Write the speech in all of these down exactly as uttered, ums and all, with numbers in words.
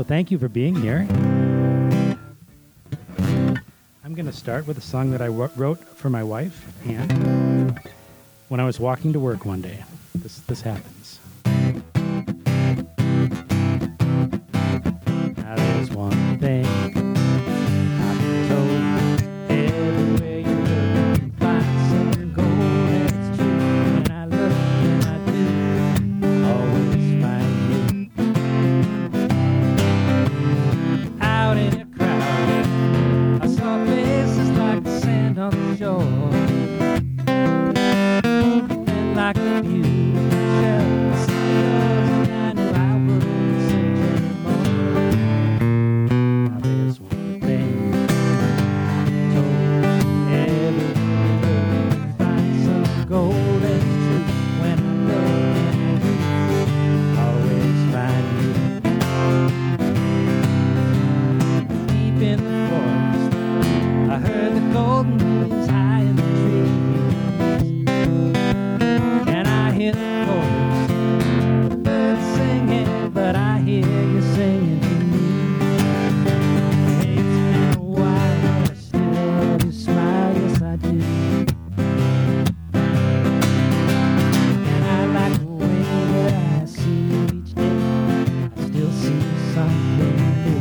So thank you for being here. I'm going to start with a song that I w- wrote for my wife, Anne, when I was walking to work one day. This, this happens. Now there's one thing I've been told. Everywhere you look, you find some gold, and it's true. When I look and I do, I always find you. Out in a crowd, I saw faces like the sand on the shore, and like the beautiful shells, and I knew I wouldn't search anymore. Now there's one thing I'm told. Everywhere you look, you find some gold, and it's true. When I look and I always find you. Deep in the forest, I heard the golden leaves high in the trees, and I hear the chorus, the birds singing, but I hear you singing to me. Hey, it's been a while, but I still love your smile, yes I do. And I like the way that I see you each day, I still see something new.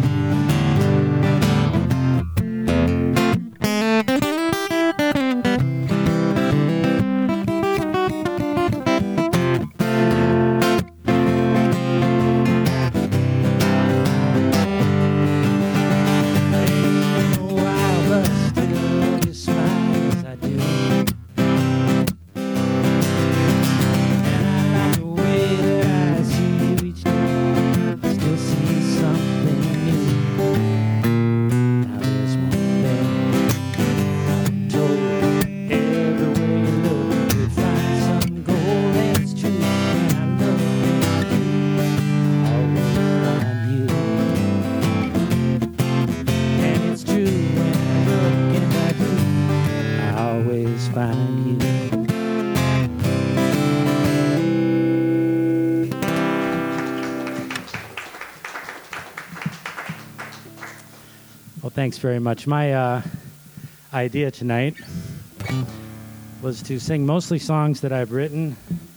Thanks very much. My uh, idea tonight was to sing mostly songs that I've written.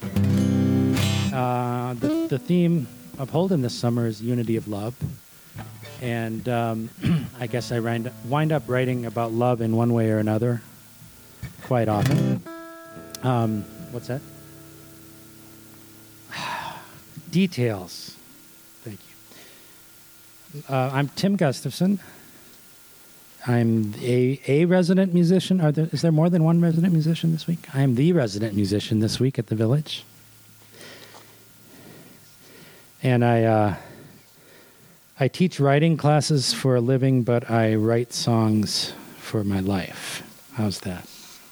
Uh, the, the theme of Holden this summer is Unity of Love. And um, I guess I wind, wind up writing about love in one way or another quite often. Um, what's that? Details. Thank you. Uh, I'm Tim Gustafson. I'm a, a resident musician. Are there, is there more than one resident musician this week? I am the resident musician this week at the Village. And I uh, I teach writing classes for a living, but I write songs for my life. How's that?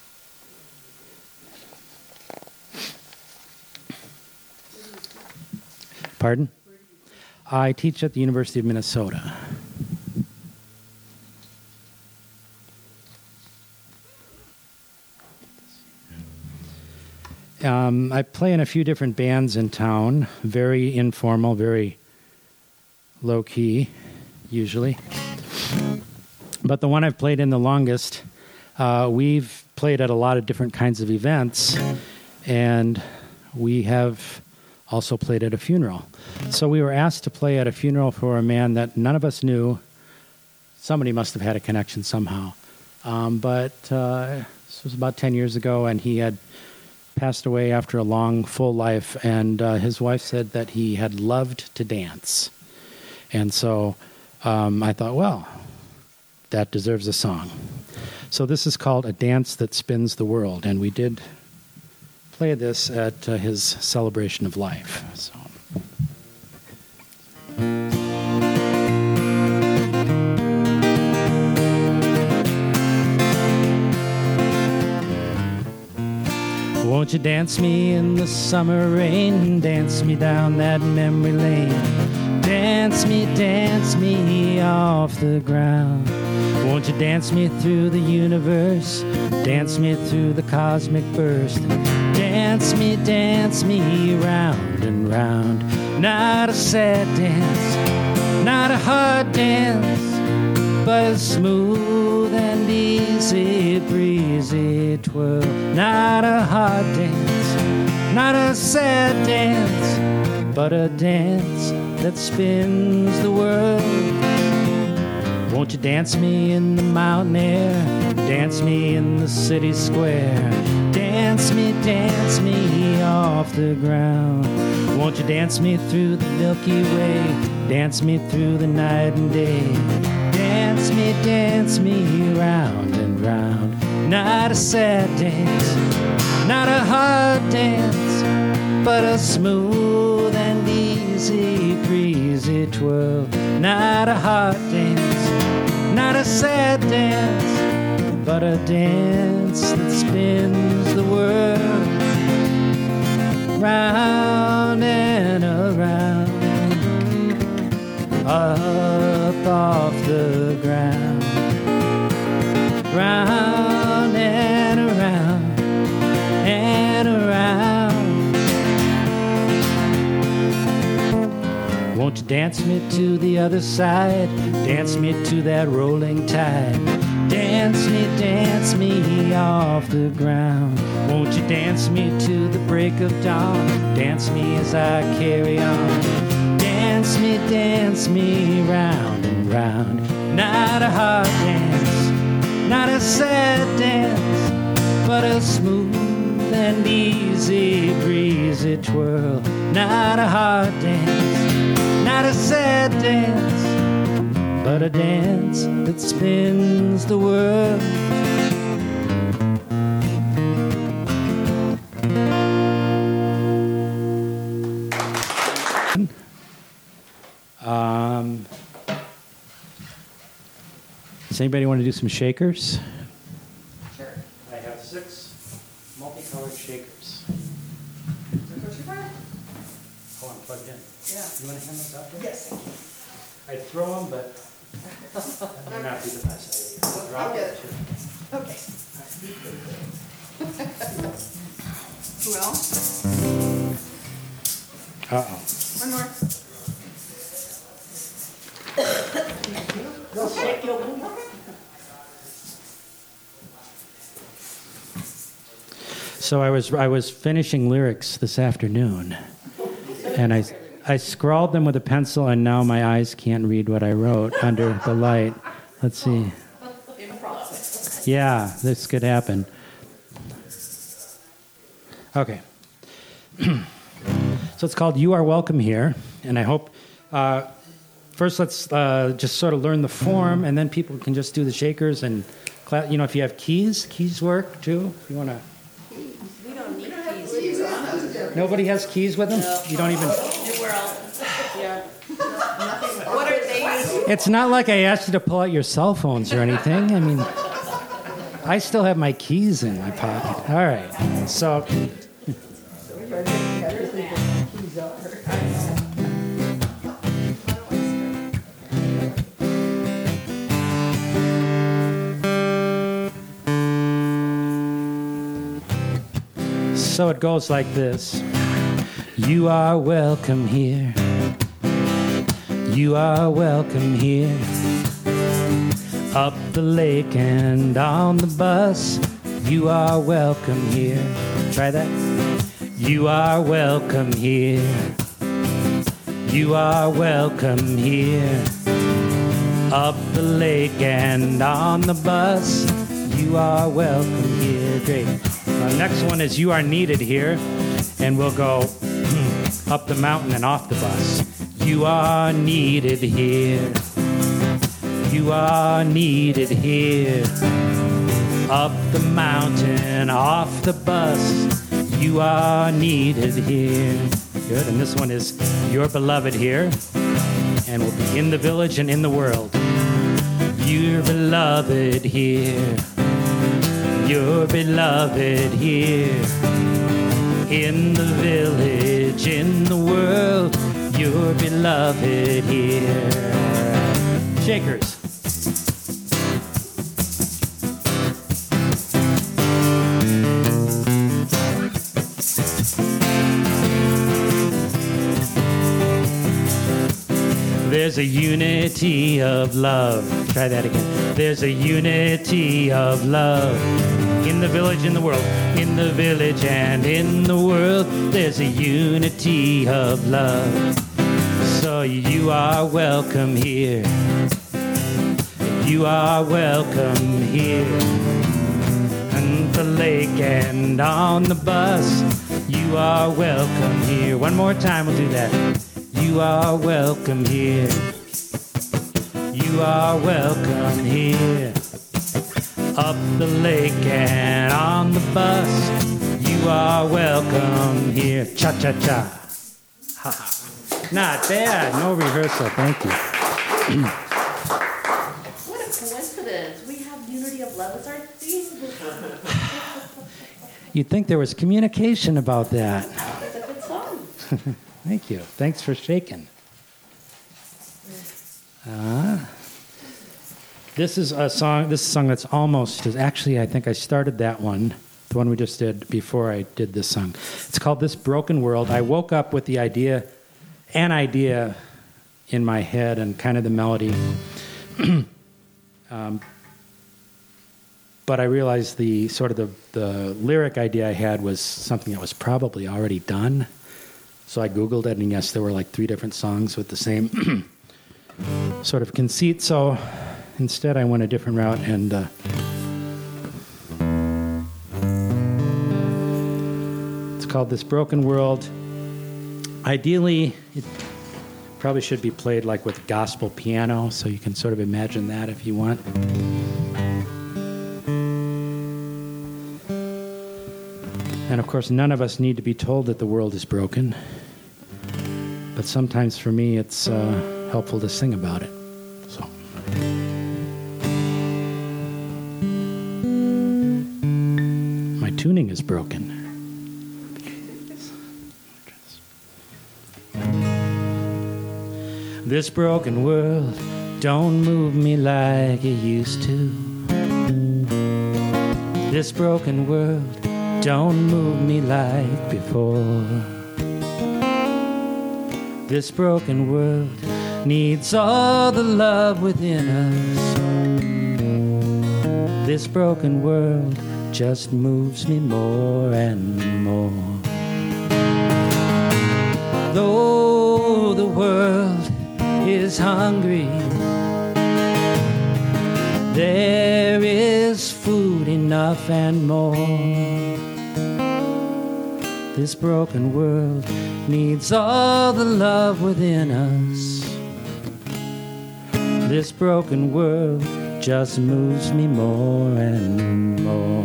Pardon? I teach at the University of Minnesota. Um, I play in a few different bands in town, very informal, very low-key, usually. But the one I've played in the longest, uh, we've played at a lot of different kinds of events, and we have also played at a funeral. So we were asked to play at a funeral for a man that none of us knew. Somebody must have had a connection somehow. Um, but uh, this was about ten years ago, and he had passed away after a long, full life, and uh, his wife said that he had loved to dance. And so um, I thought, well, that deserves a song. So this is called A Dance That Spins the World, and we did play this at uh, his celebration of life. So. Won't you dance me in the summer rain, dance me down that memory lane, dance me, dance me off the ground. Won't you dance me through the universe, dance me through the cosmic burst, dance me, dance me round and round. Not a sad dance, Not a hard dance, but a smooth and easy breezy twirl. Not a hard dance, not a sad dance, but a dance that spins the world. Won't you dance me in the mountain air? Dance me in the city square. Dance me, dance me off the ground. Won't you dance me through the Milky Way? Dance me through the night and day. Dance me, dance me round and round. Not a sad dance, not a hard dance, but a smooth and easy breezy twirl. Not a hard dance, not a sad dance, but a dance that spins the world round and around, up off the ground, round and around and around. Won't you dance me to the other side? Dance me to that rolling tide. Dance me, dance me off the ground. Won't you dance me to the break of dawn? Dance me as I carry on. Dance me, dance me round and round. Not a hard dance, not a sad dance, but a smooth and easy breezy twirl. Not a hard dance, not a sad dance, but a dance that spins the world. Um, does anybody want to do some shakers? Sure. I have six multicolored shakers. What you got? Oh, I'm plugged in. Yeah. You want to hand those out there? Yes. I throw them, but that may not be the best idea. Drop I'll get it, it. too. Okay. Who else? Uh-oh. One more. So I was I was finishing lyrics this afternoon, and I I scrawled them with a pencil, and now my eyes can't read what I wrote under the light. Let's see. In process. Yeah, this could happen. Okay. So it's called You Are Welcome Here, and I hope, uh, first let's uh, just sort of learn the form, and then people can just do the shakers, and, cla- you know, if you have keys, keys work too, if you want to. We don't need keys on us. Nobody has keys with them? You don't even. We're all, yeah. What are they using? It's not like I asked you to pull out your cell phones or anything. I mean, I still have my keys in my pocket. All right. So. So it goes like this. You are welcome here. You are welcome here. Up the lake and on the bus. You are welcome here. Try that. You are welcome here. You are welcome here. Up the lake and on the bus. You are welcome here. Great. Uh, next one is You Are Needed Here. And we'll go up the mountain and off the bus. You are needed here. You are needed here. Up the mountain, off the bus. You are needed here. Good. And this one is You're Beloved Here. And we'll be in the village and in the world. You're beloved here. You're beloved here. In the village, in the world, you're beloved here. Shakers. There's a unity of love. Try that again. There's a unity of love. In the village, in the world, in the village and in the world, there's a unity of love. So you are welcome here. You are welcome here. On the lake and on the bus, you are welcome here. One more time, we'll do that. You are welcome here. You are welcome here. Up the lake and on the bus, you are welcome here. Cha-cha-cha. Ha ha. Not bad. No rehearsal. Thank you. What a coincidence. We have unity of love as our theme. You'd think there was communication about that. It's a good song. Thank you. Thanks for shaking. Uh, this is a song. This is a song that's almost. Actually, I think I started that one, the one we just did before I did this song. It's called "This Broken World." I woke up with the idea, an idea, in my head, and kind of the melody. um, but I realized the sort of the, the lyric idea I had was something that was probably already done. So I Googled it, and yes, there were like three different songs with the same sort of conceit. So instead, I went a different route, and uh, it's called "This Broken World." Ideally, it probably should be played like with gospel piano, so you can sort of imagine that if you want. And of course, none of us need to be told that the world is broken. But sometimes for me, it's uh, helpful to sing about it. So. My tuning is broken. This broken world don't move me like it used to. This broken world don't move me like before. This broken world needs all the love within us. This broken world just moves me more and more. Though the world is hungry, there is food enough and more. This broken world needs all the love within us. This broken world just moves me more and more.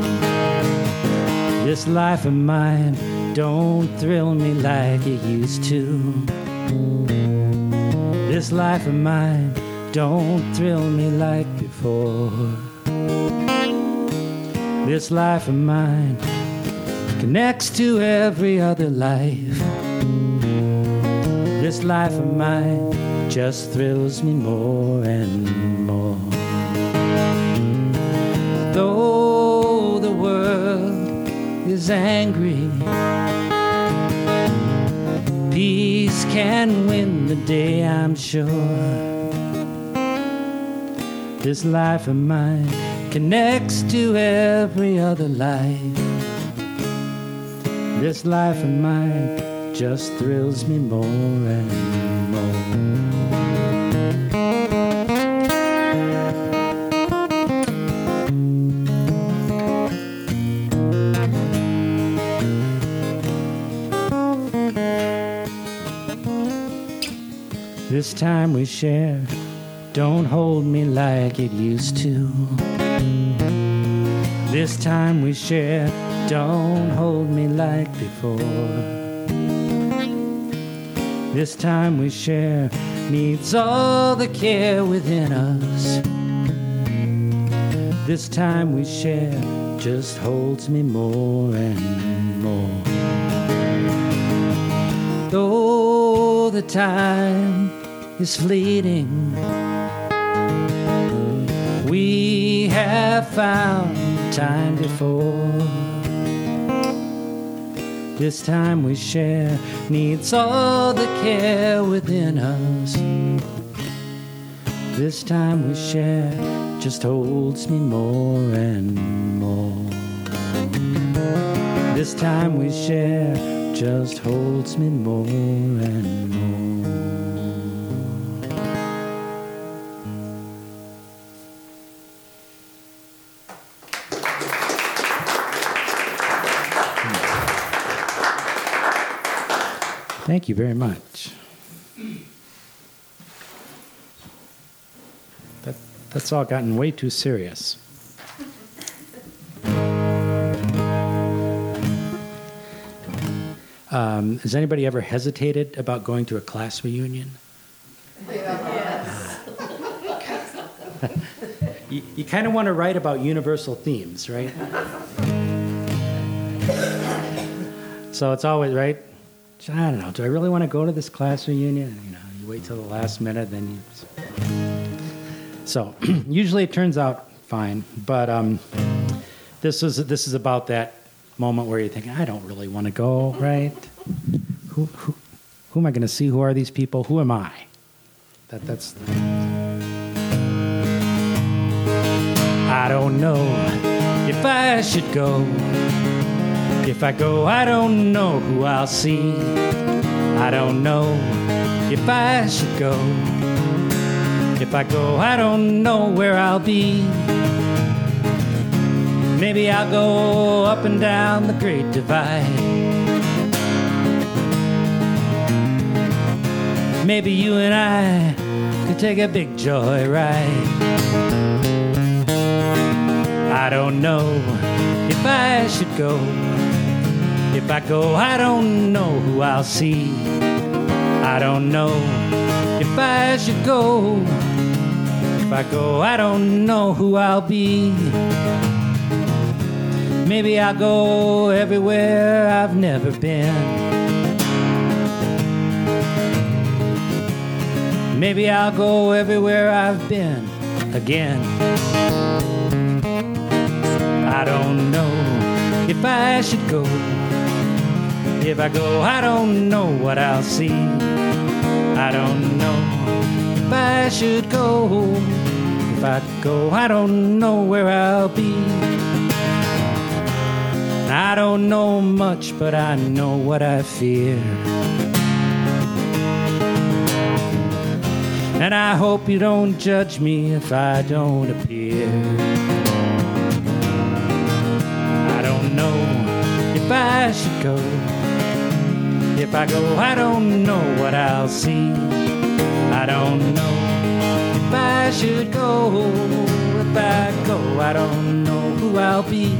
This life of mine don't thrill me like it used to. This life of mine don't thrill me like before. This life of mine connects to every other life. This life of mine just thrills me more and more. Though the world is angry, peace can win the day, I'm sure. This life of mine connects to every other life. This life of mine just thrills me more and more. This time we share don't hold me like it used to. This time we share don't hold me like before. This time we share needs all the care within us. This time we share just holds me more and more. Though the time is fleeting, we have found time before. This time we share needs all the care within us. This time we share just holds me more and more. This time we share just holds me more and more. Thank you very much. That, that's all gotten way too serious. Um, has anybody ever hesitated about going to a class reunion? Yes. You, you kind of want to write about universal themes, right? So it's always, right? I don't know. Do I really want to go to this class reunion? You know, you wait till the last minute, then you. So usually it turns out fine, but um, this is this is about that moment where you think, I don't really want to go, right? Who who who am I going to see? Who are these people? Who am I? That that's. I don't know if I should go. If I go, I don't know who I'll see. I don't know if I should go. If I go, I don't know where I'll be. Maybe I'll go up and down the Great Divide. Maybe you and I could take a big joy ride. I don't know if I should go. If I go, I don't know who I'll see. I don't know if I should go. If I go, I don't know who I'll be. Maybe I'll go everywhere I've never been. Maybe I'll go everywhere I've been again. I don't know if I should go. If I go, I don't know what I'll see. I don't know if I should go. If I go, I don't know where I'll be. I don't know much, but I know what I fear. And I hope you don't judge me if I don't appear. I don't know if I should go. If I go, I don't know what I'll see. I don't know if I should go. If I go, I don't know who I'll be.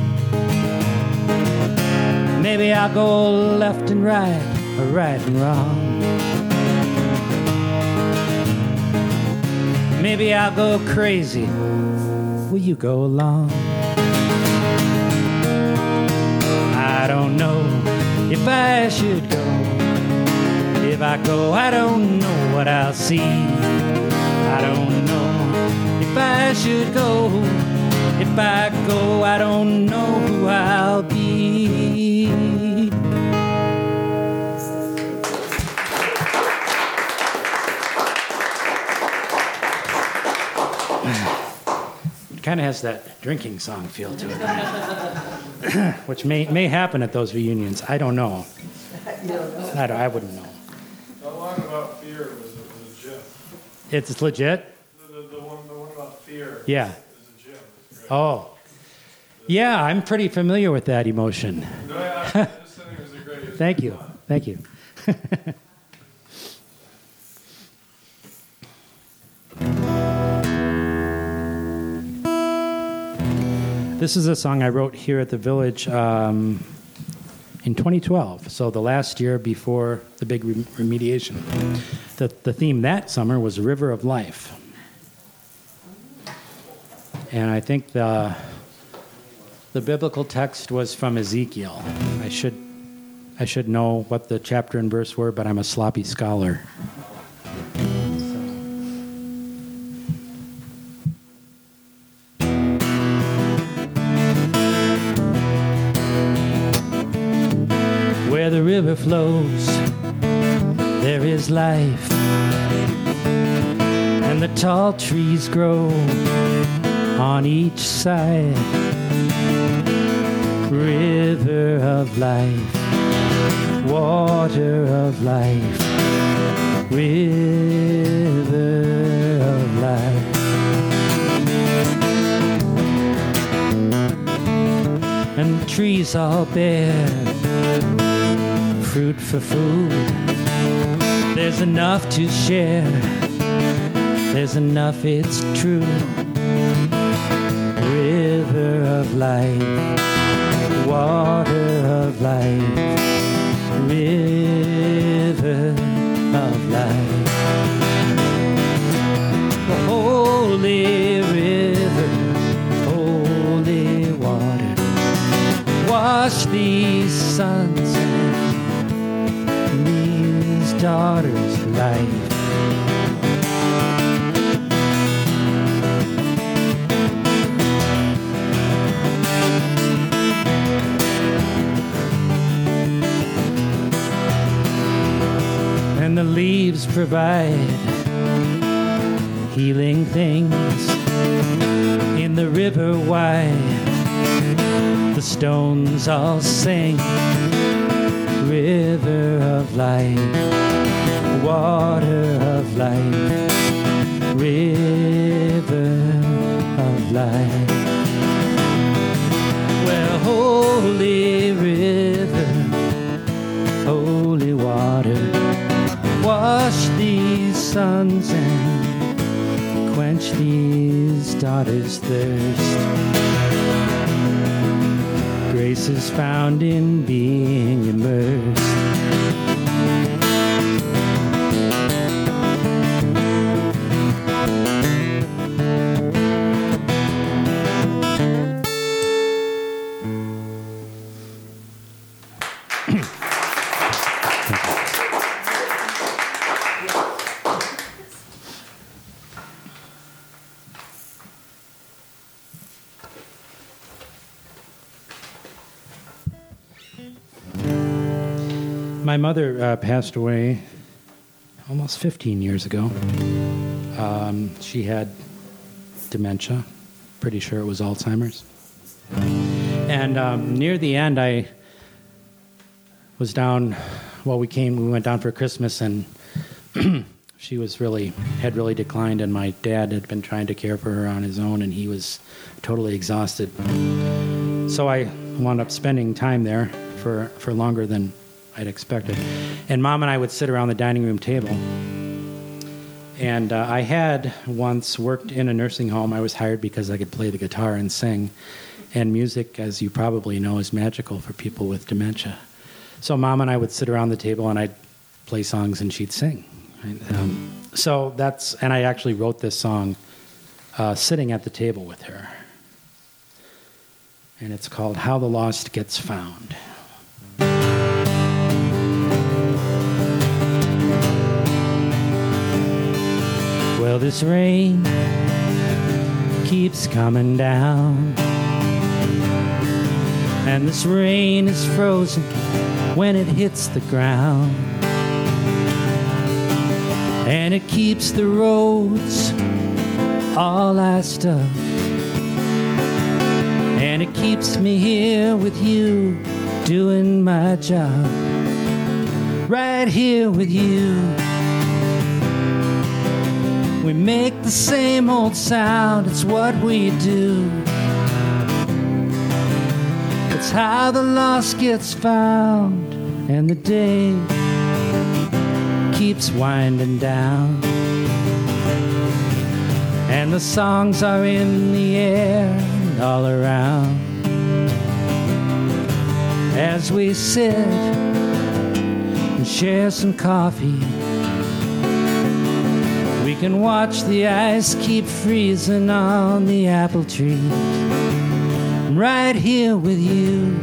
Maybe I'll go left and right, or right and wrong. Maybe I'll go crazy. Will you go along? I don't know if I should go. If I go, I don't know what I'll see. I don't know if I should go. If I go, I don't know who I'll be. It kind of has that drinking song feel to it, which may may happen at those reunions. I don't know. I, don't, I wouldn't know. The one about fear was a, was a gym. It's legit? The, the, the, one, the one about fear Yeah. is a gym. It's great. Oh. Yeah, I'm pretty familiar with that emotion. No, I, I just think it was a great. Thank you. Thank you. This is a song I wrote here at the Village um, in twenty twelve, so the last year before the big re- remediation. The, the theme that summer was River of Life. And I think the, the biblical text was from Ezekiel. I should, I should know what the chapter and verse were, but I'm a sloppy scholar. there is life, and the tall trees grow on each side. River of life, water of life, river of life. And the trees all bear fruit for food. There's enough to share, there's enough, it's true. River of life, water of life, river of life. The holy river, holy water, wash these sons and these daughters' life. And the leaves provide healing things in the river wide. The stones all sing, river of life, water of life, river of life. Well, holy river, holy water, wash these sons and quench these daughters' thirst. Grace is found in being immersed. My mother uh, passed away almost fifteen years ago. Um, she had dementia. Pretty sure it was Alzheimer's. And um, near the end, I was down. Well, we came. We went down for Christmas, and she was really had really declined. And my dad had been trying to care for her on his own, and he was totally exhausted. So I wound up spending time there for for longer than I'd expected. And Mom and I would sit around the dining room table. And uh, I had once worked in a nursing home. I was hired because I could play the guitar and sing. And music, as you probably know, is magical for people with dementia. So Mom and I would sit around the table and I'd play songs and she'd sing. Right? Um, so that's, and I actually wrote this song uh, sitting at the table with her. And it's called How the Lost Gets Found. Well, this rain keeps coming down, and this rain is frozen when it hits the ground, and it keeps the roads all iced up, and it keeps me here with you doing my job, right here with you. We make the same old sound, it's what we do. It's how the lost gets found, and the day keeps winding down. And the songs are in the air and all around. As we sit and share some coffee, we can watch the ice keep freezing on the apple trees. I'm right here with you.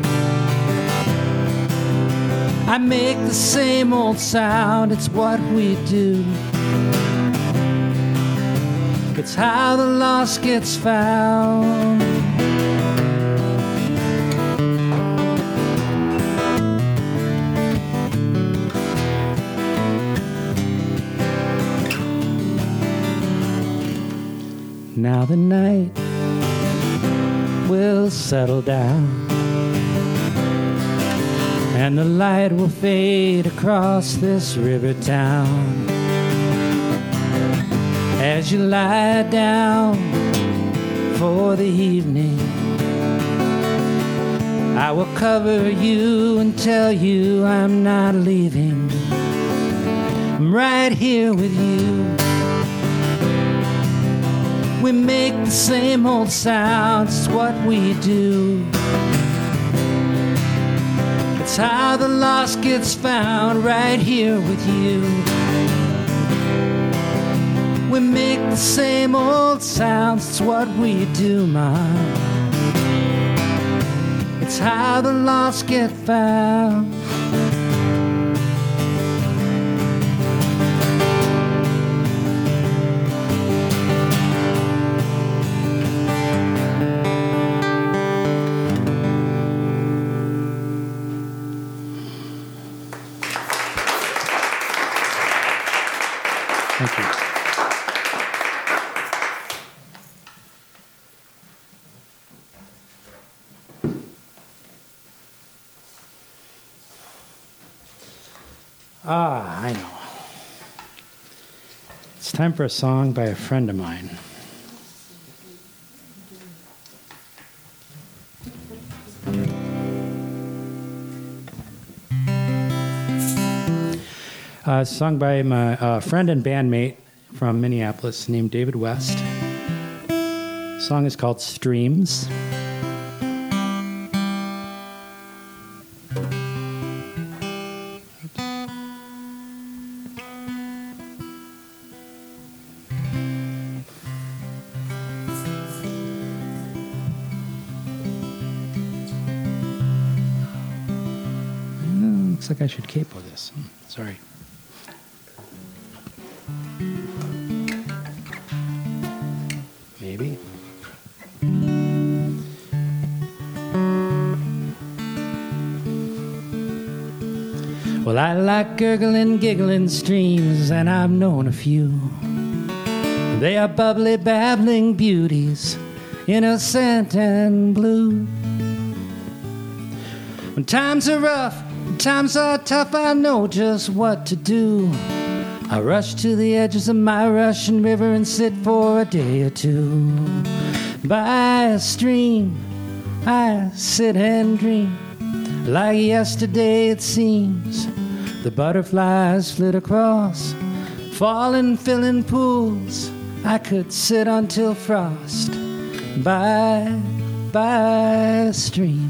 I make the same old sound, it's what we do. It's how the lost gets found. Now the night will settle down, and the light will fade across this river town. As you lie down for the evening, I will cover you and tell you I'm not leaving. I'm right here with you. We make the same old sounds, it's what we do. It's how the lost gets found, right here with you. We make the same old sounds, it's what we do, Mom. It's how the lost get found. Thank you. Ah, I know. It's time for a song by a friend of mine. Uh, sung by my uh, friend and bandmate from Minneapolis named David West. The song is called Streams. Looks like I should capo this. Hmm, sorry. Maybe. Well, I like gurgling, giggling streams, and I've known a few. They are bubbly, babbling beauties, innocent and blue. When times are rough, when times are tough, I know just what to do. I rush to the edges of my rushing river and sit for a day or two. By a stream, I sit and dream. Like yesterday it seems, the butterflies flit across, falling, filling pools. I could sit until frost by, by a stream.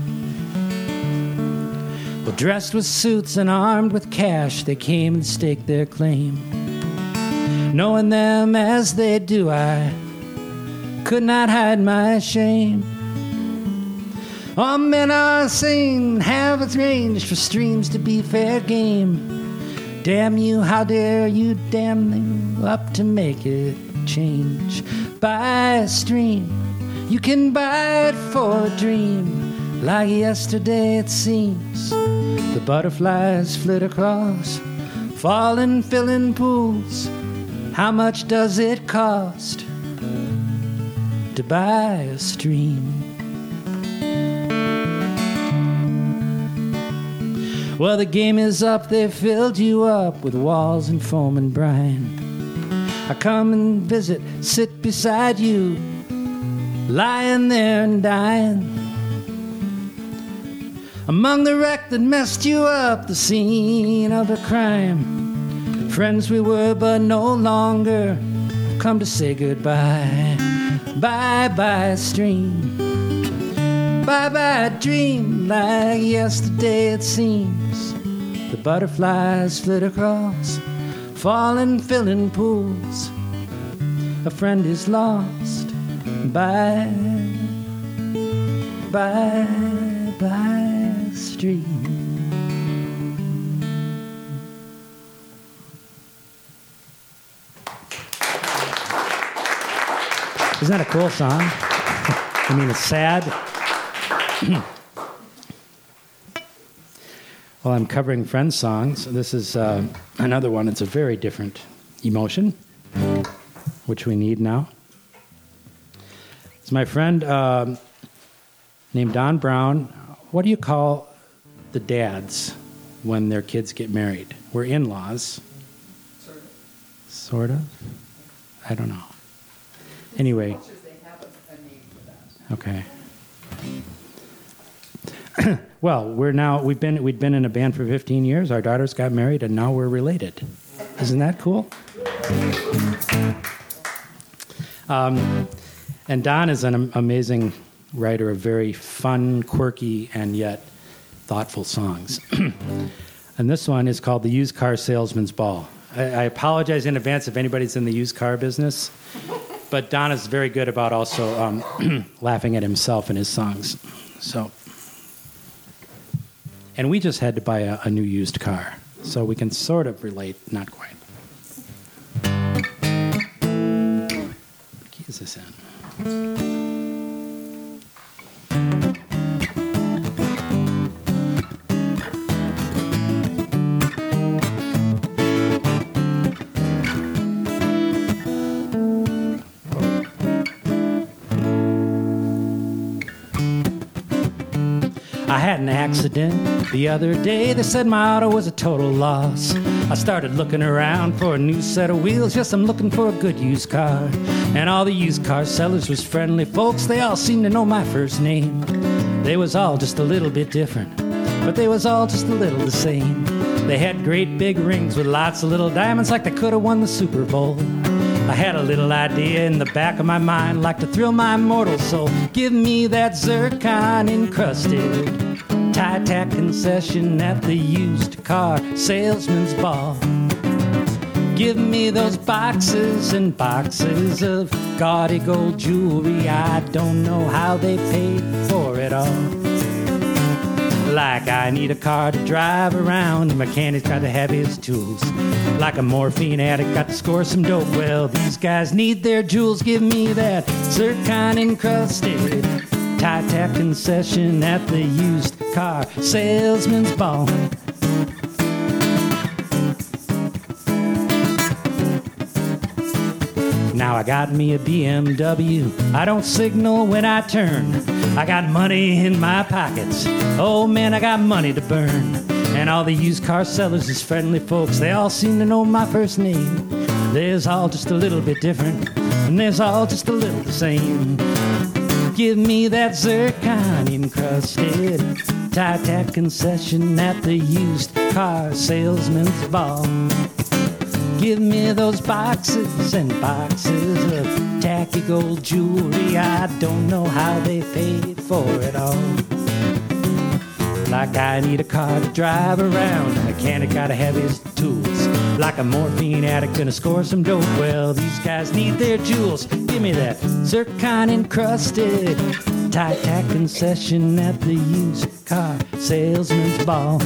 Well, dressed with suits and armed with cash, they came and staked their claim. Knowing them as they do, I could not hide my shame. All men are sane, have its range for streams to be fair game. Damn you, how dare you, damn you, up to make it change. Buy a stream, you can buy it for a dream. Like yesterday it seems, the butterflies flit across, falling, filling pools. How much does it cost to buy a stream? Well, the game is up, they've filled you up with walls and foam and brine. I come and visit, sit beside you, lying there and dying. Among the wreck that messed you up, the scene of a crime. Friends we were but no longer, come to say goodbye. Bye-bye stream, bye-bye dream. Like yesterday it seems, the butterflies flit across, falling, filling pools. A friend is lost. Bye, bye, bye stream. Isn't that a cool song? I mean, it's sad. Well, I'm covering Friends songs. This is uh, another one. It's a very different emotion, which we need now. It's my friend um, named Don Brown. What do you call the dads when their kids get married? We're in-laws. Sort of. Sort of? I don't know. Anyway. Cultures, they have a, a name for that. Okay. Well, we're now we've been we'd been in a band for fifteen years. Our daughters got married, and now we're related. Isn't that cool? Um, and Don is an am- amazing writer of very fun, quirky, and yet thoughtful songs. And this one is called "The Used Car Salesman's Ball." I, I apologize in advance if anybody's in the used car business, but Don is very good about also um, laughing at himself in his songs. So. And we just had to buy a, a new used car, so we can sort of relate, not quite. What key is this in? I had an accident the other day. They said my auto was a total loss. I started looking around for a new set of wheels. Yes, I'm looking for a good used car. And all the used car sellers was friendly folks. They all seemed to know my first name. They was all just a little bit different, but they was all just a little the same. They had great big rings with lots of little diamonds, like they could have won the Super Bowl. I had a little idea in the back of my mind, like to thrill my mortal soul. Give me that zircon encrusted tie-tack concession at the used car salesman's ball. Give me those boxes and boxes of gaudy gold jewelry. I don't know how they paid for it all. Like I need a car to drive around, the mechanic's got to have his tools. Like a morphine addict got to score some dope. Well, these guys need their jewels. Give me that zircon encrusted tie-tack concession at the used car salesman's ball. Now I got me a B M W. I don't signal when I turn. I got money in my pockets. Oh man, I got money to burn. And all the used car sellers is friendly folks. They all seem to know my first name. There's all just a little bit different, and there's all just a little the same. Give me that zircon encrusted tie-tack concession at the used car salesman's ball. Give me those boxes and boxes of tacky gold jewelry. I don't know how they paid for it all. Like I need a car to drive around, a mechanic gotta have his tools. Like a morphine addict gonna score some dope. Well, these guys need their jewels. Give me that zircon encrusted tie-tack concession at the used car salesman's ball.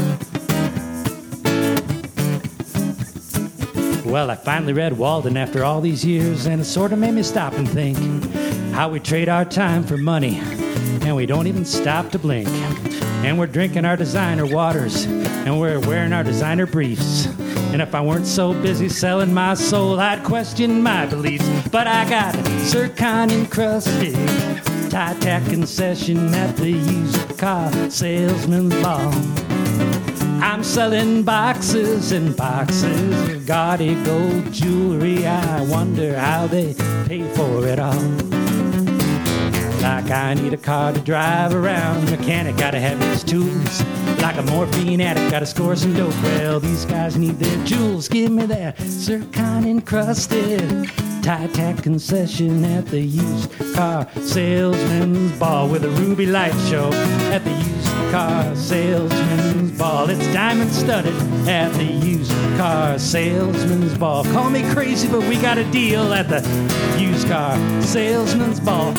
Well, I finally read Walden after all these years, and it sort of made me stop and think how we trade our time for money, and we don't even stop to blink. And we're drinking our designer waters, and we're wearing our designer briefs. And if I weren't so busy selling my soul, I'd question my beliefs. But I got zircon encrusted tie-tack concession at the used car salesman's ball. I'm selling boxes and boxes of gaudy gold jewelry. I wonder how they pay for it all. Like I need a car to drive around, mechanic gotta have his tools. Like a morphine addict gotta score some dope. Well, these guys need their jewels. Give me that zircon encrusted tie-tack concession at the used car salesman's ball, with a ruby light show at the used car salesman's ball. It's diamond studded at the used car salesman's ball. Call me crazy, but we got a deal at the used car salesman's ball.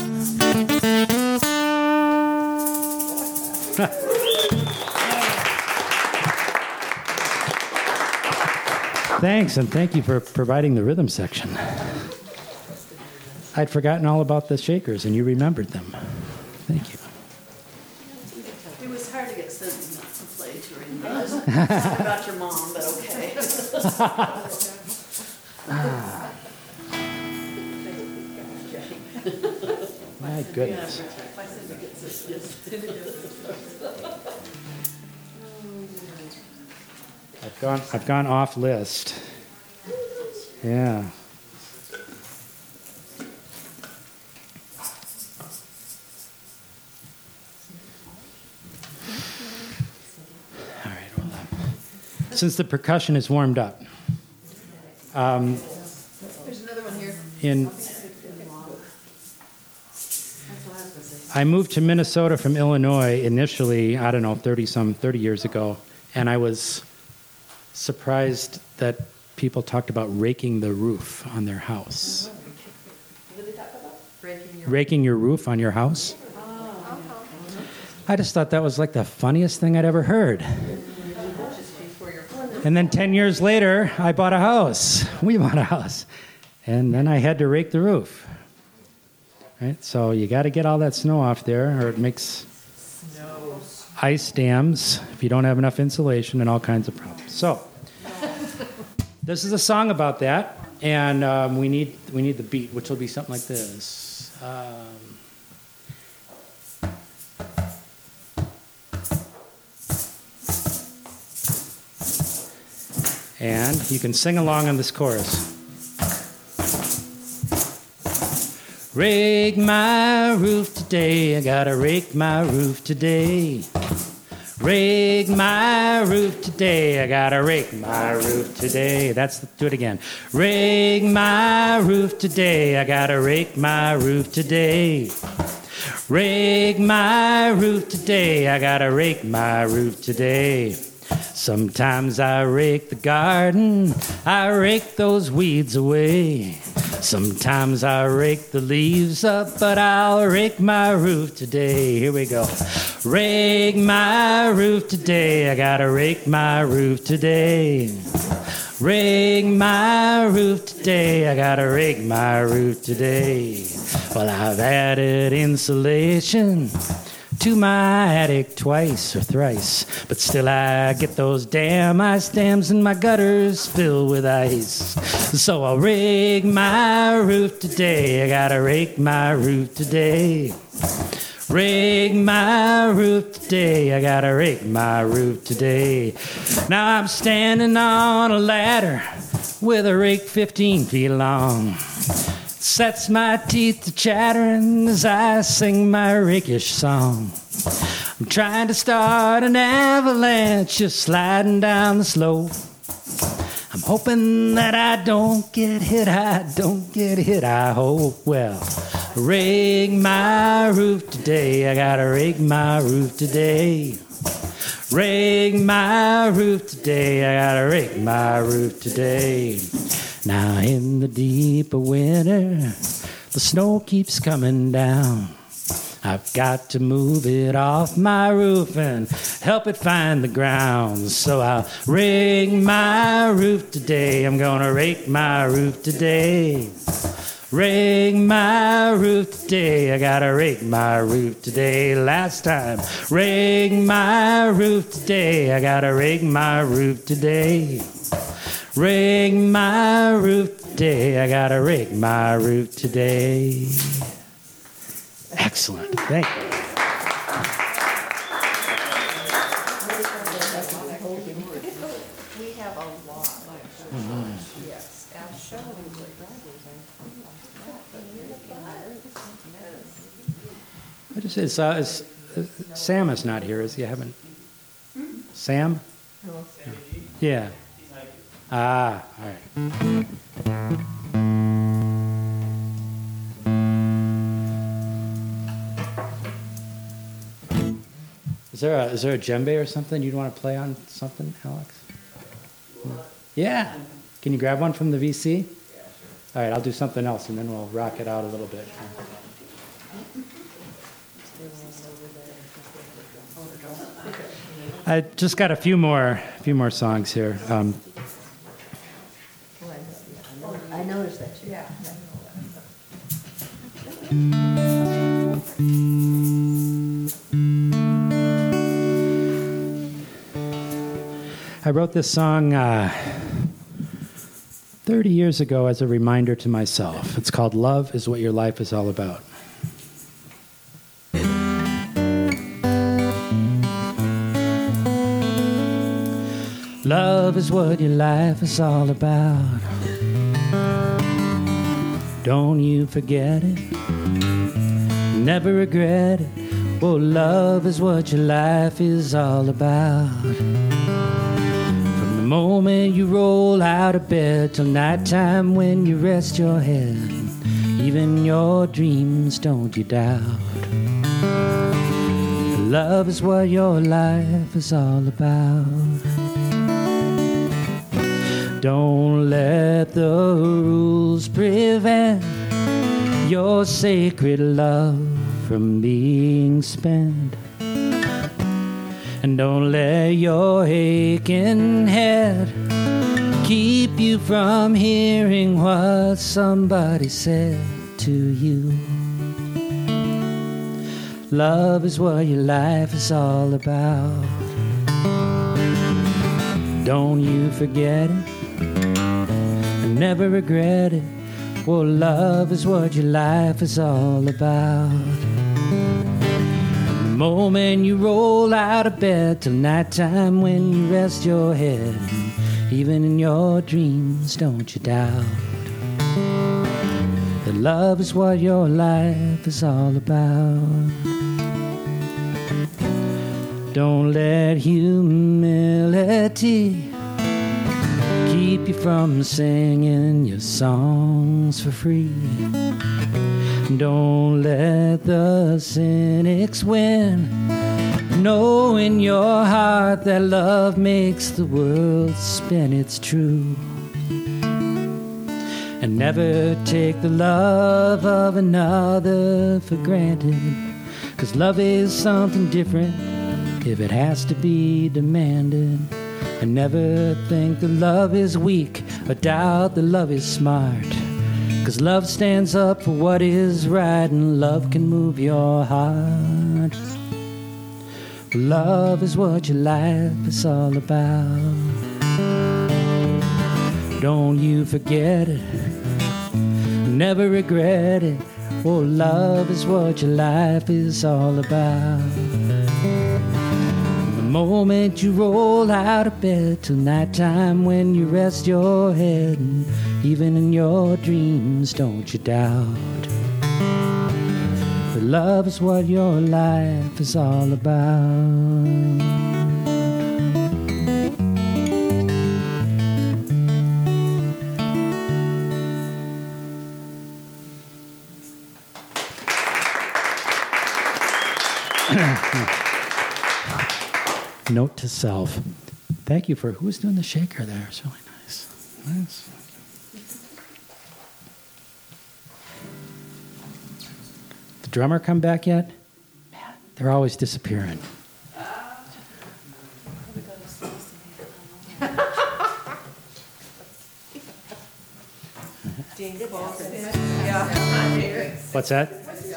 Thanks, and thank you for providing the rhythm section. I'd forgotten all about the shakers, and you remembered them. Thank you. It was hard to get Cindy not to play during that. Sorry about your mom, but okay. Yeah. My goodness. My certificate says yes, it is. I've gone, I've gone off list. Yeah. All right, hold on. Since the percussion is warmed up, um, There's another one here. in I moved to Minnesota from Illinois initially, I don't know, thirty some, thirty years ago, and I was surprised that people talked about raking the roof on their house. What did they talk about? Breaking your. Raking your roof on your house? I just thought that was like the funniest thing I'd ever heard. And then ten years later, I bought a house. We bought a house. And then I had to rake the roof. Right? So you got to get all that snow off there, or it makes ice dams if you don't have enough insulation and all kinds of problems. So this is a song about that, and um, we need we need the beat, which will be something like this. Um, and you can sing along on this chorus. Rake my roof today, I gotta rake my roof today. Rake my roof today, I gotta rake my roof today. That's, do it again. Rake my roof today, I gotta rake my roof today. Rake my roof today, I gotta rake my roof today. Sometimes I rake the garden, I rake those weeds away. Sometimes I rake the leaves up, but I'll rake my roof today. Here we go. Rake my roof today, I gotta rake my roof today. Rake my roof today, I gotta rake my roof today. Well, I've added insulation to my attic twice or thrice, but still I get those damn ice dams and my gutters filled with ice. So I'll rake my roof today, I gotta rake my roof today. Rake my roof today, I gotta rake my roof today. Now I'm standing on a ladder with a rake fifteen feet long. Sets my teeth to chattering as I sing my rakish song. I'm trying to start an avalanche just sliding down the slope. I'm hoping that I don't get hit, I don't get hit, I hope. Well, rake my roof today, I gotta rake my roof today. Rake my roof today, I gotta rake my roof today. Now in the deep of winter, the snow keeps coming down. I've got to move it off my roof and help it find the ground. So I'll rake my roof today, I'm gonna rake my roof today. Rake my roof today, I gotta rake my roof today. Last time, rake my roof today, I gotta rake my roof today. Rake my roof today, I gotta rake my roof today. Excellent, thank you. We have a lot. Mm-hmm. Yes, absolutely. I just it's, uh, it's, uh, Sam is not here, is he? I haven't. Sam? Yeah. Ah, all right. Is there a is there a djembe or something you'd want to play on something, Alex? Yeah. Can you grab one from the V C? All right, I'll do something else, and then we'll rock it out a little bit. I just got a few more, a few more songs here. Um, I noticed that, yeah. I wrote this song uh, thirty years ago as a reminder to myself. It's called Love is What Your Life is All About. Love is what your life is all about. Don't you forget it, never regret it. Oh, love is what your life is all about. From the moment you roll out of bed till nighttime when you rest your head, even your dreams don't you doubt. Love is what your life is all about. Don't let the rules prevent your sacred love from being spent. And don't let your aching head keep you from hearing what somebody said to you. Love is what your life is all about. Don't you forget it, and never regret it. Well, love is what your life is all about. The moment you roll out of bed till nighttime when you rest your head, even in your dreams don't you doubt that love is what your life is all about. Don't let humility keep you from singing your songs for free. Don't let the cynics win. Know in your heart that love makes the world spin. It's true. And never take the love of another for granted, 'cause love is something different if it has to be demanded. And never think that love is weak or doubt that love is smart, 'cause love stands up for what is right and love can move your heart. Love is what your life is all about. Don't you forget it, never regret it. Oh, love is what your life is all about. The moment you roll out of bed till nighttime when you rest your head, and even in your dreams don't you doubt that love is what your life is all about. Note to self. Thank you for who's doing the shaker there. It's really nice. Nice. The drummer come back yet? Man, they're always disappearing. What's that?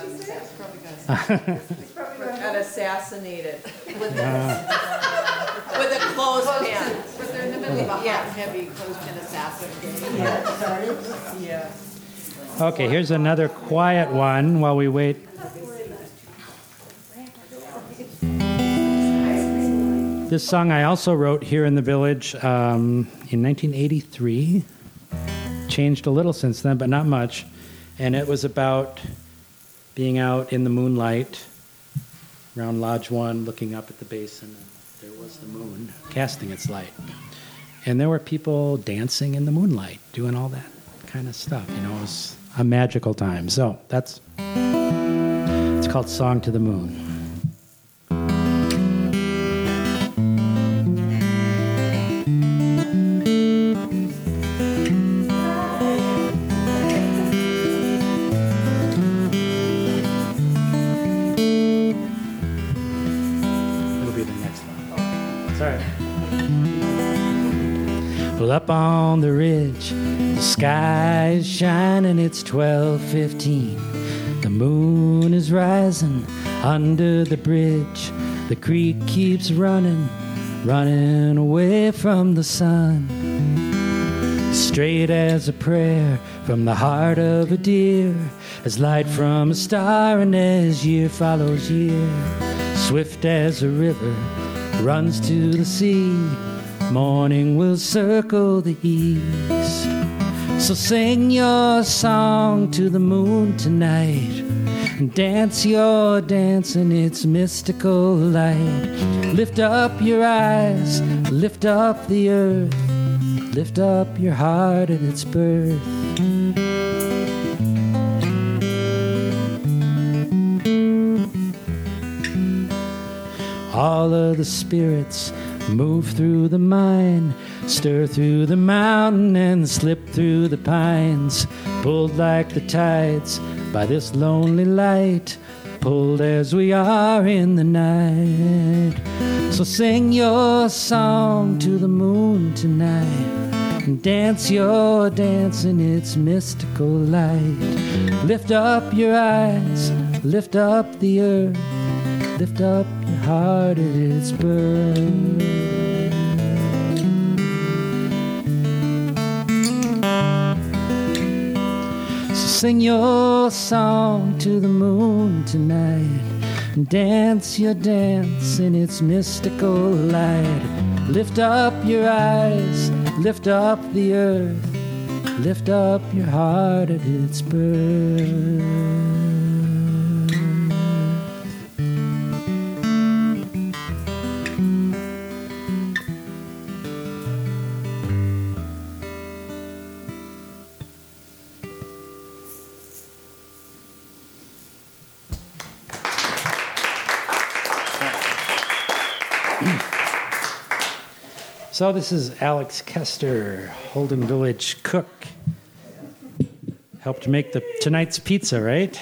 Got assassinated with a, with a clothespin. But they're in the middle of a hot, heavy clothespin assassin game. Yeah. Okay, here's another quiet one while we wait. This song I also wrote here in the village um, in nineteen eighty-three. Changed a little since then, but not much. And it was about being out in the moonlight around Lodge One, looking up at the basin, and there was the moon casting its light. And there were people dancing in the moonlight, doing all that kind of stuff. You know, it was a magical time. So that's, it's called Song to the Moon. Well, up on the ridge, the sky is shining, it's twelve fifteen. The moon is rising under the bridge. The creek keeps running, running away from the sun. Straight as a prayer from the heart of a deer, as light from a star and as year follows year. Swift as a river runs to the sea, morning will circle the east. So sing your song to the moon tonight, and dance your dance in its mystical light. Lift up your eyes, lift up the earth, lift up your heart at its birth. All of the spirits move through the mine, stir through the mountain and slip through the pines, pulled like the tides by this lonely light, pulled as we are in the night. So sing your song to the moon tonight, and dance your dance in its mystical light. Lift up your eyes, lift up the earth, lift up your heart at its birth. So sing your song to the moon tonight, and dance your dance in its mystical light. Lift up your eyes, lift up the earth, lift up your heart at its birth. So this is Alex Kester, Holden Village cook. Helped make the tonight's pizza, right?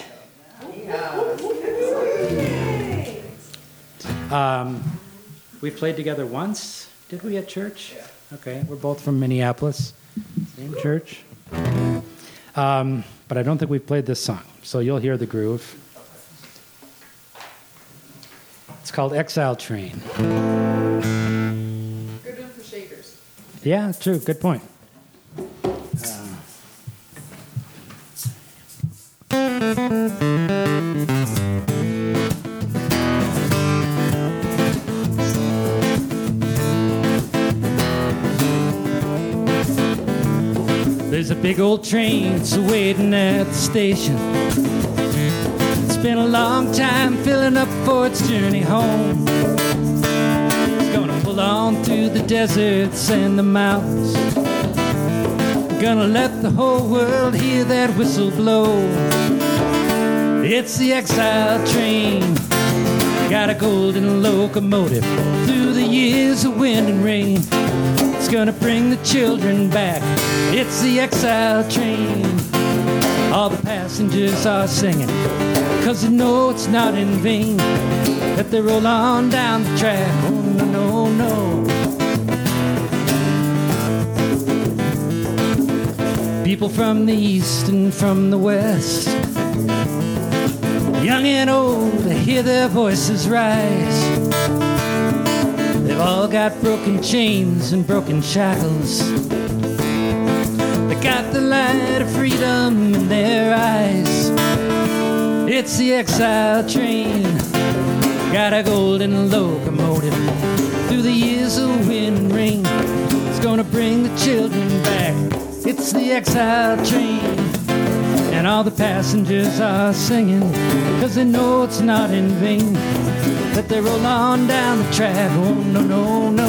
Um, we played together once, did we, at church? Okay, we're both from Minneapolis, same church. Um, but I don't think we've played this song, so you'll hear the groove. It's called Exile Train. Yeah, true. Good point. Uh, There's a big old train that's waiting at the station. It's been a long time filling up for its journey home. Pull on through the deserts and the mountains. Gonna let the whole world hear that whistle blow. It's the exile train, got a golden locomotive through the years of wind and rain. It's gonna bring the children back. It's the exile train. All the passengers are singing, 'cause they know it's not in vain that they roll on down the track. Oh, no, no, no. People from the east and from the west, young and old, they hear their voices rise. They've all got broken chains and broken shackles. They got the light of freedom in their eyes. It's the exile train, got a golden locomotive through the years of wind and rain. It's gonna bring the children back. It's the exile train, and all the passengers are singing, 'cause they know it's not in vain that they roll on down the track. Oh, no, no, no.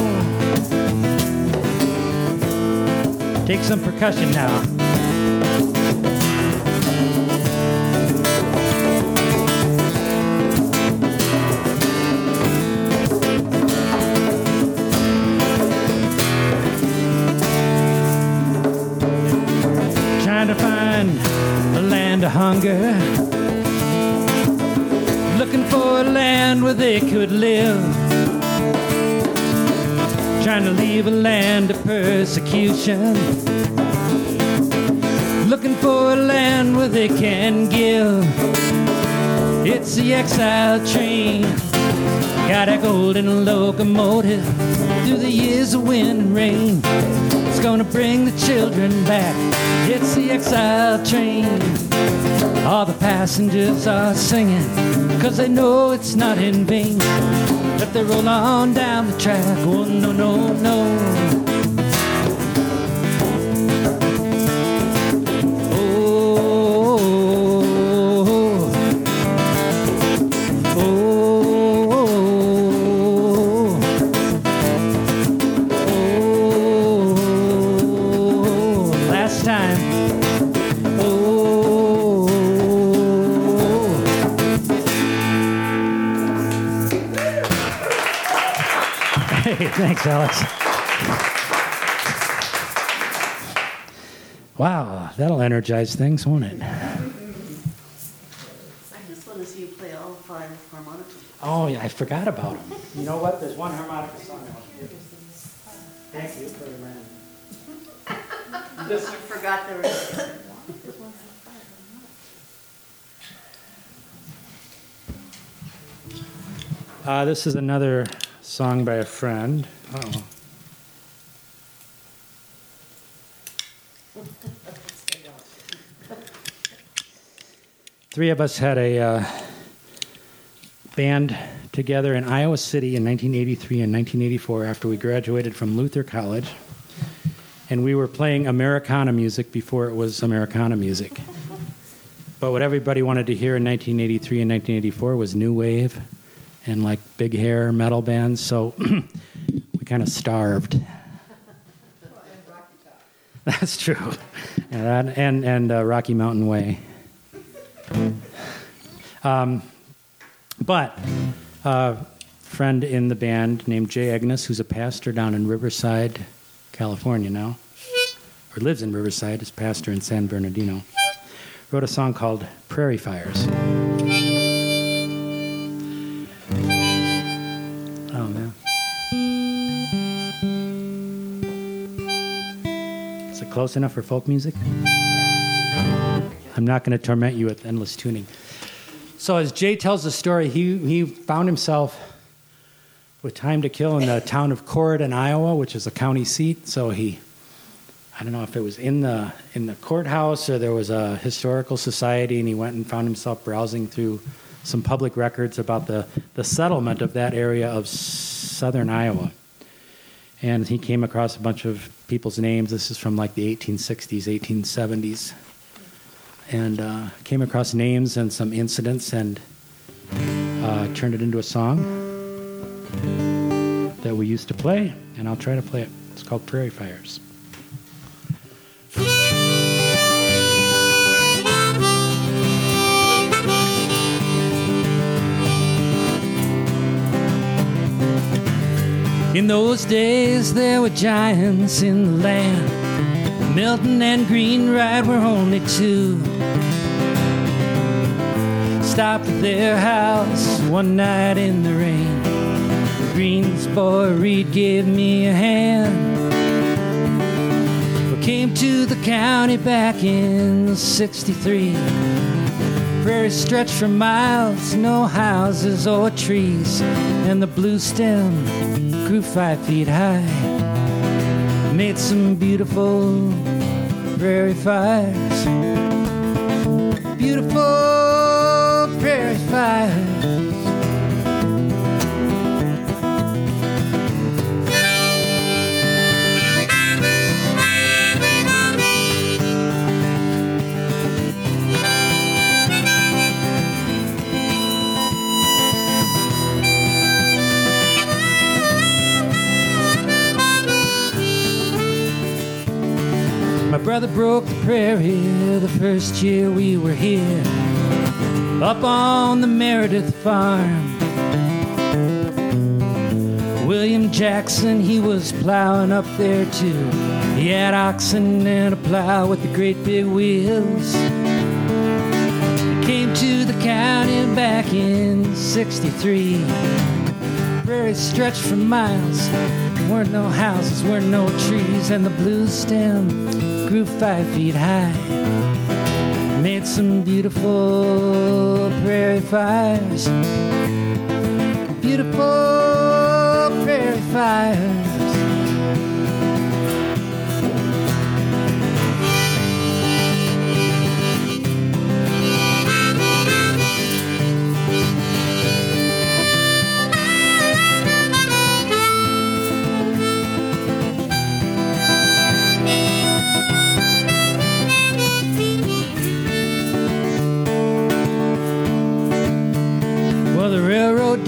Take some percussion now. Trying to find a land of hunger, looking for a land where they could live, trying to leave a land of persecution, looking for a land where they can give. It's the exile train, got a golden locomotive through the years of wind and rain. It's gonna bring the children back. It's the exile train. All the passengers are singing, 'cause they know it's not in vain Let they roll on down the track. Oh, no, no, no. Thanks, Alex. Wow, that'll energize things, won't it? I just want to see you play all five harmonicas. Oh, yeah, I forgot about them. You know what? There's one harmonica song out here. Thank you for the random. I forgot there was. Uh, this is another song by a friend. Uh-oh. Three of us had a uh, band together in Iowa City in nineteen eighty-three and nineteen eighty-four after we graduated from Luther College. And we were playing Americana music before it was Americana music. But what everybody wanted to hear in nineteen eighty-three and nineteen eighty-four was new wave and like big hair metal bands, so we kind of starved. That's true. And that, and, and uh, Rocky Mountain Way. Um, but a friend in the band named Jay Agnes, who's a pastor down in Riverside, California now, or lives in Riverside, is pastor in San Bernardino, wrote a song called Prairie Fires. Oh, man. Is it close enough for folk music? I'm not going to torment you with endless tuning. So as Jay tells the story, he, he found himself with time to kill in the town of Corydon, Iowa, which is a county seat. So he, I don't know if it was in the in the courthouse or there was a historical society, and he went and found himself browsing through some public records about the, the settlement of that area of southern Iowa. And he came across a bunch of people's names. This is from like the eighteen sixties, eighteen seventies. And uh, came across names and some incidents and uh, turned it into a song that we used to play, and I'll try to play it. It's called Prairie Fires. In those days there were giants in the land, Milton and Greenright were only two. Stopped at their house one night in the rain. Green's boy Reed gave me a hand. We came to the county back in sixty-three. Prairie stretched for miles, no houses or trees, and the blue stem grew five feet high. Made some beautiful prairie fires. Beautiful prairie fires. My brother broke the prairie the first year we were here, up on the Meredith farm. William Jackson, he was plowing up there too. He had oxen and a plow with the great big wheels. He came to the county back in sixty-three. Prairie stretched for miles, weren't no houses, weren't no trees, and the blue stem grew five feet high. Made some beautiful prairie fires. Beautiful prairie fires.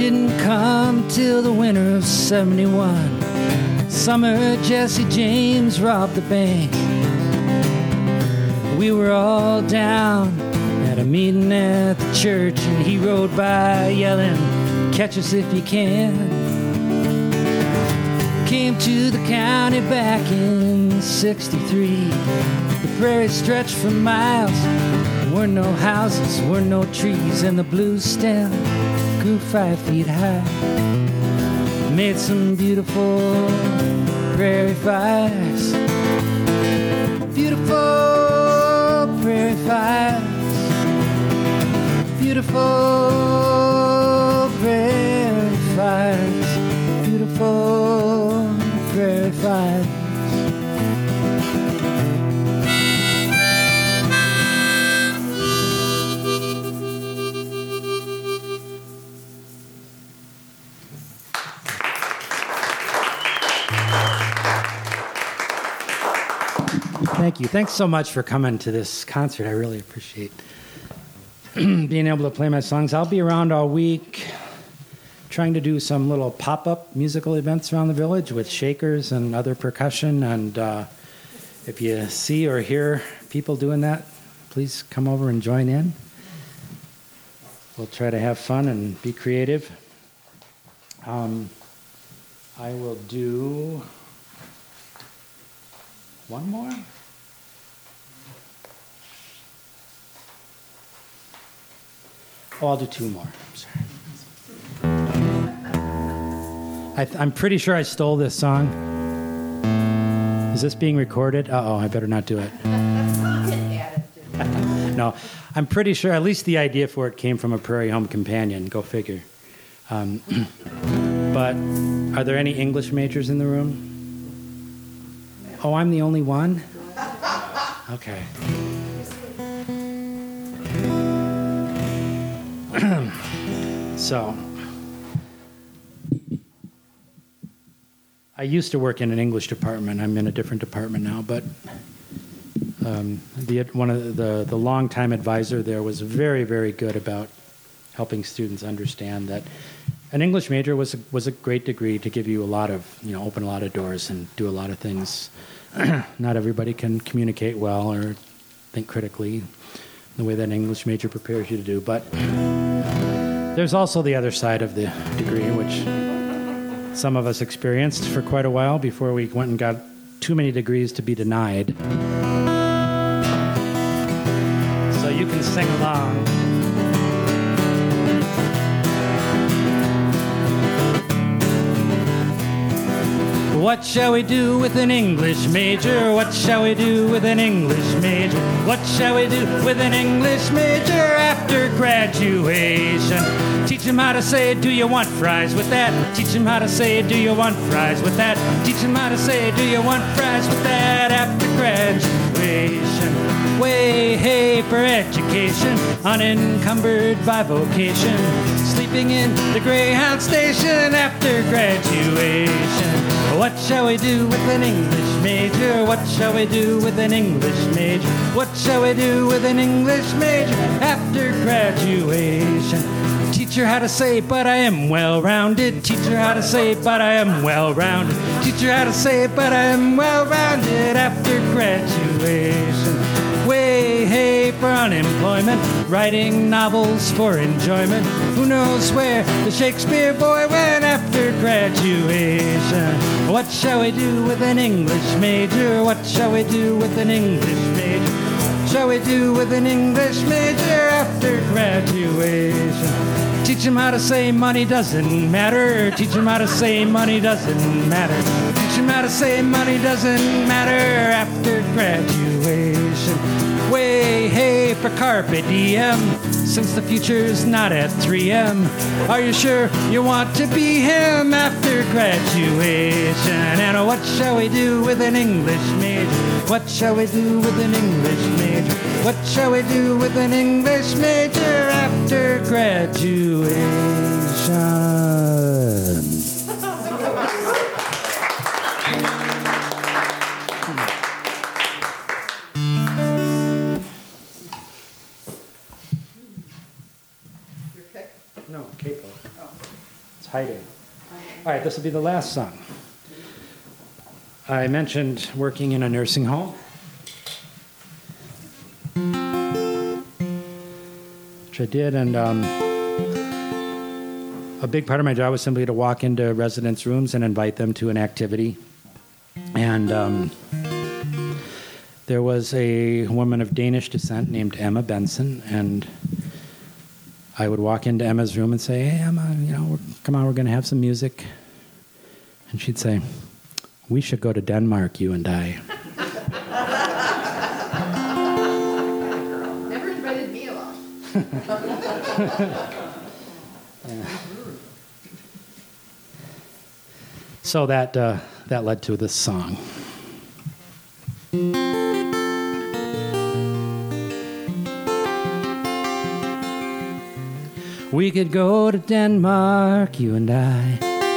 didn't come till the winter of seventy-one. Summer Jesse James robbed the bank. We were all down at a meeting at the church, and he rode by yelling, "Catch us if you can." Came to the county back in sixty-three. The prairie stretched for miles. There were no houses, were no trees, and the blue stem grew five feet high. Made some beautiful prairie fires. Beautiful prairie fires. Beautiful prairie fires. Beautiful prairie fires. Thank you. Thanks so much for coming to this concert. I really appreciate being able to play my songs. I'll be around all week trying to do some little pop-up musical events around the village with shakers and other percussion. And uh, if you see or hear people doing that, please come over and join in. We'll try to have fun and be creative. Um, I will do one more. Oh, I'll do two more. I'm sorry. I th- I'm pretty sure I stole this song. Is this being recorded? Uh-oh, I better not do it. No, I'm pretty sure at least the idea for it came from a Prairie Home Companion. Go figure. Um, but are there any English majors in the room? Oh, I'm the only one? Okay. So, I used to work in an English department. I'm in a different department now, but um, the one of the the longtime advisor there was very, very good about helping students understand that an English major was a, was a great degree to give you a lot of, you know, open a lot of doors and do a lot of things. Not everybody can communicate well or think critically the way that an English major prepares you to do, but there's also the other side of the degree, which some of us experienced for quite a while before we went and got too many degrees to be denied. So you can sing along. What shall we do with an English major? What shall we do with an English major? What shall we do with an English major after graduation? Teach him how to say, do you want fries with that? Teach him how to say, do you want fries with that? Teach him how to say, do you want fries with that after graduation? Way, hey, for education, unencumbered by vocation, sleeping in the Greyhound station after graduation. What shall we do with an English major? What shall we do with an English major? What shall we do with an English major after graduation? Teach her how to say, but I am well-rounded. Teach her how to say, but I am well-rounded. Teach her how to say, but I am well-rounded after graduation. Way, hey, for unemployment, writing novels for enjoyment. Who knows where the Shakespeare boy went after graduation? What shall we do with an English major? What shall we do with an English major? Shall we do with an English major after graduation? Teach him how to say money doesn't matter. Teach him how to say money doesn't matter. Teach him how to say money doesn't matter after graduation. Way, hey, for carpe diem, since the future's not at three M. Are you sure you want to be him after graduation? And what shall we do with an English major? What shall we do with an English major? What shall we do with an English major after graduation? No, capo. hiding. All right, this will be the last song. I mentioned working in a nursing home, which I did, and um, a big part of my job was simply to walk into residents' rooms and invite them to an activity. And um, there was a woman of Danish descent named Emma Benson, and I would walk into Emma's room and say, "Hey, Emma, you know, we're, come on, we're going to have some music." And she'd say, "We should go to Denmark, you and I." Never invited me along. Yeah. So that uh, that led to this song. We could go to Denmark, you and I.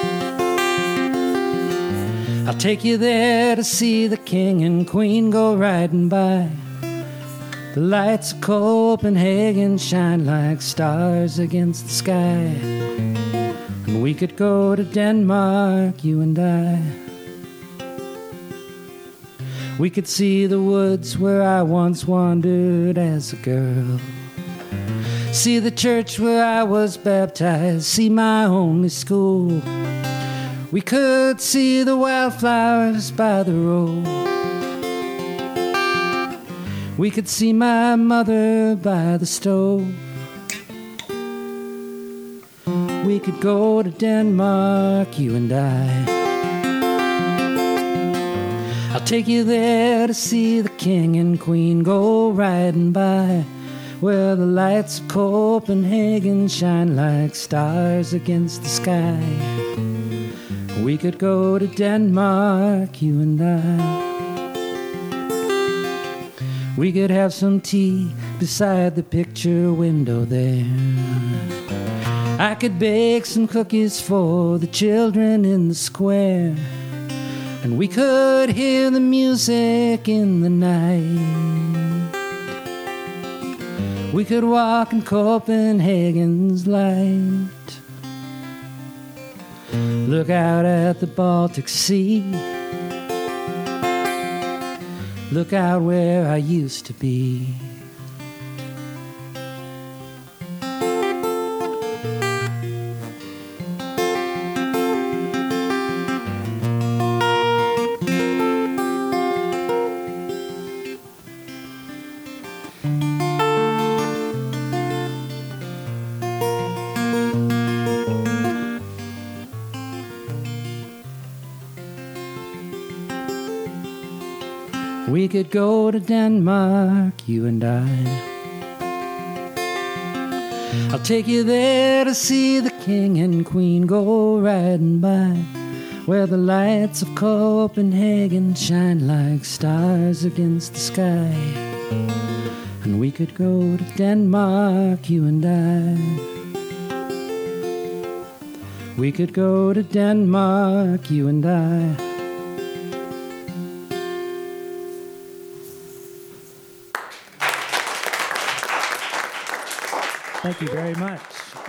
I'll take you there to see the king and queen go riding by. The lights of Copenhagen shine like stars against the sky. And we could go to Denmark, you and I. We could see the woods where I once wandered as a girl. See the church where I was baptized, see my only school. We could see the wildflowers by the road. We could see my mother by the stove. We could go to Denmark, you and I. I'll take you there to see the king and queen go riding by, where the lights of Copenhagen shine like stars against the sky. We could go to Denmark, you and I. We could have some tea beside the picture window there. I could bake some cookies for the children in the square. And we could hear the music in the night. We could walk in Copenhagen's light. Look out at the Baltic Sea. Look out where I used to be. We could go to Denmark, you and I. I'll take you there to see the king and queen go riding by, where the lights of Copenhagen shine like stars against the sky. And we could go to Denmark, you and I. We could go to Denmark, you and I. Thank you very much.